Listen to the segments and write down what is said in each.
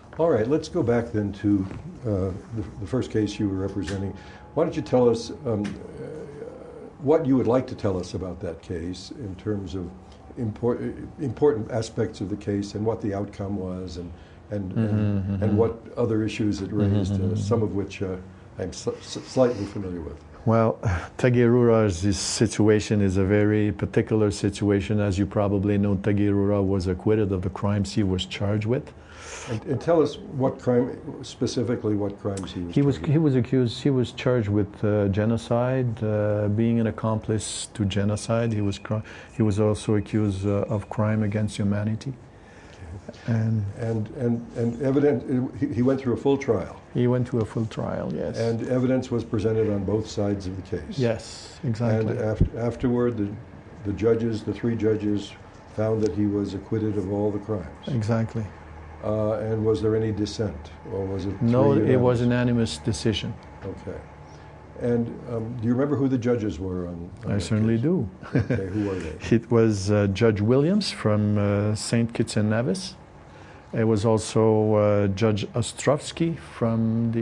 All right, let's go back then to the first case you were representing. Why don't you tell us what you would like to tell us about that case in terms of important aspects of the case and what the outcome was and what other issues it raised, some of which I'm slightly familiar with. Well, Tagiarura's situation is a very particular situation. As you probably know, Tagiarura was acquitted of the crimes he was charged with. And tell us what crime, specifically what crimes he was accused. He was charged with genocide, being an accomplice to genocide. He was also accused of crime against humanity. And evidence, he went through a full trial. He went through a full trial, yes. And evidence was presented on both sides of the case. Yes, exactly. And afterward, the three judges found that he was acquitted of all the crimes. Exactly. And was there any dissent, or was it? No, it was an unanimous decision. Okay. And do you remember who the judges were on I certainly case? Do. Okay, who were they? It was Judge Williams from St. Kitts and Nevis. It was also Judge Ostrovsky from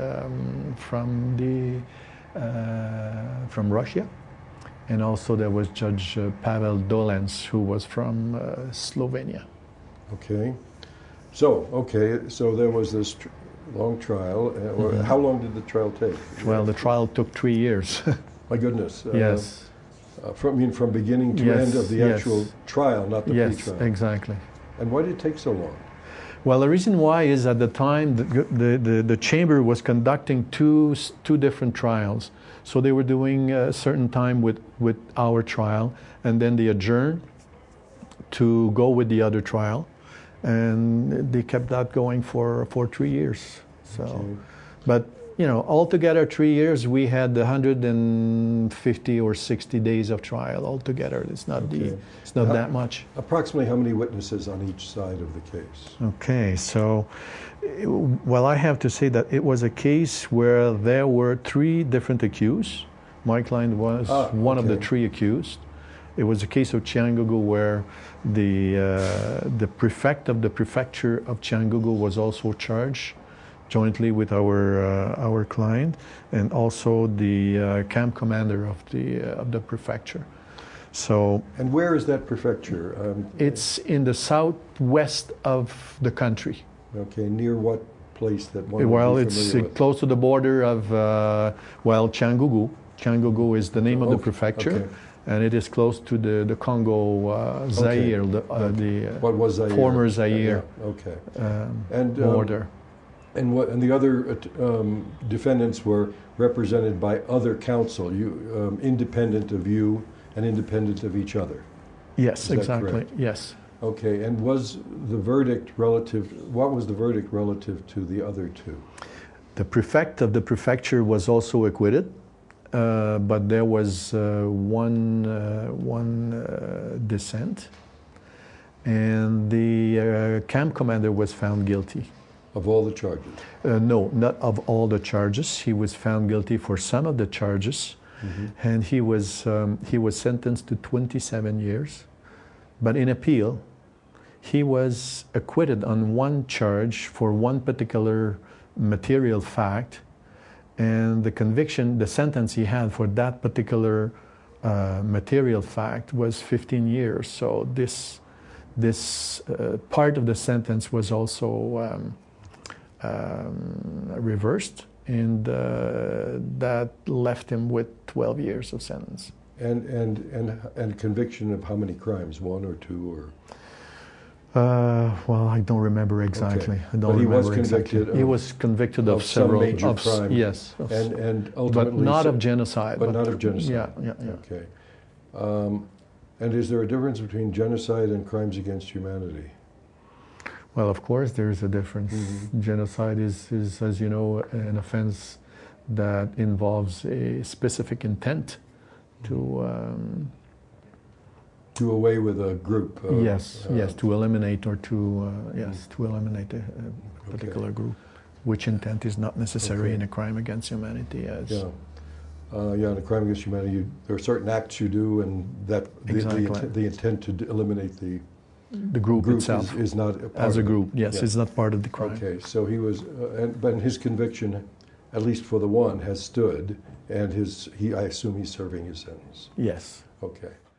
Russia, and also there was Judge Pavel Dolens, who was from Slovenia. Okay. So there was this long trial. How long did the trial take? Well, the trial took 3 years. My goodness. Yes. From beginning to end of the actual trial, not the pre-trial. Yes, exactly. And why did it take so long? Well, the reason why is at the time the chamber was conducting two different trials. So they were doing a certain time with our trial, and then they adjourned to go with the other trial. And they kept that going for 3 years. So, okay. But you know, altogether 3 years, we had 150 or 60 days of trial altogether. It's not that much. Approximately how many witnesses on each side of the case? Okay, so well, I have to say that it was a case where there were 3 different accused. My client was one of the 3 accused. It was a case of Cyangugu where the prefect of the prefecture of Cyangugu was also charged jointly with our client, and also the camp commander of the prefecture. So. And where is that prefecture? It's in the southwest of the country. Okay, near what place that one? Well, it's close to the border of Cyangugu. Cyangugu is the name of the prefecture. Okay. And it is close to the Congo, Zaire, what was Zaire? Former Zaire border. And the other defendants were represented by other counsel, independent of you and independent of each other. Yes, exactly. Yes. Okay. And was the verdict relative? What was the verdict relative to the other 2? The prefect of the prefecture was also acquitted. But there was one dissent, and the camp commander was found guilty. Of all the charges? No, not of all the charges. He was found guilty for some of the charges, and he was sentenced to 27 years. But in appeal, he was acquitted on one charge for one particular material fact. And the conviction, the sentence he had for that particular material fact was 15 years. So this part of the sentence was also reversed, and that left him with 12 years of sentence. And conviction of how many crimes? 1 or 2 or? Well, I don't remember exactly. Okay. But he was convicted. He was convicted of several major crimes. Yes, and ultimately, but not of genocide. But not of genocide. Yeah. Okay. And is there a difference between genocide and crimes against humanity? Well, of course, there is a difference. Genocide is, as you know, an offense that involves a specific intent to. Do away with a group. Yes, to eliminate or to eliminate a particular group, which intent is not necessary in a crime against humanity. In a crime against humanity, there are certain acts you do, and that the intent to eliminate the the group itself. is not a part As a of it. group, yes, Yeah. it's not part of the crime. Okay, so he was, but his conviction, at least for the one, has stood, and I assume he's serving his sentence. Yes. Okay.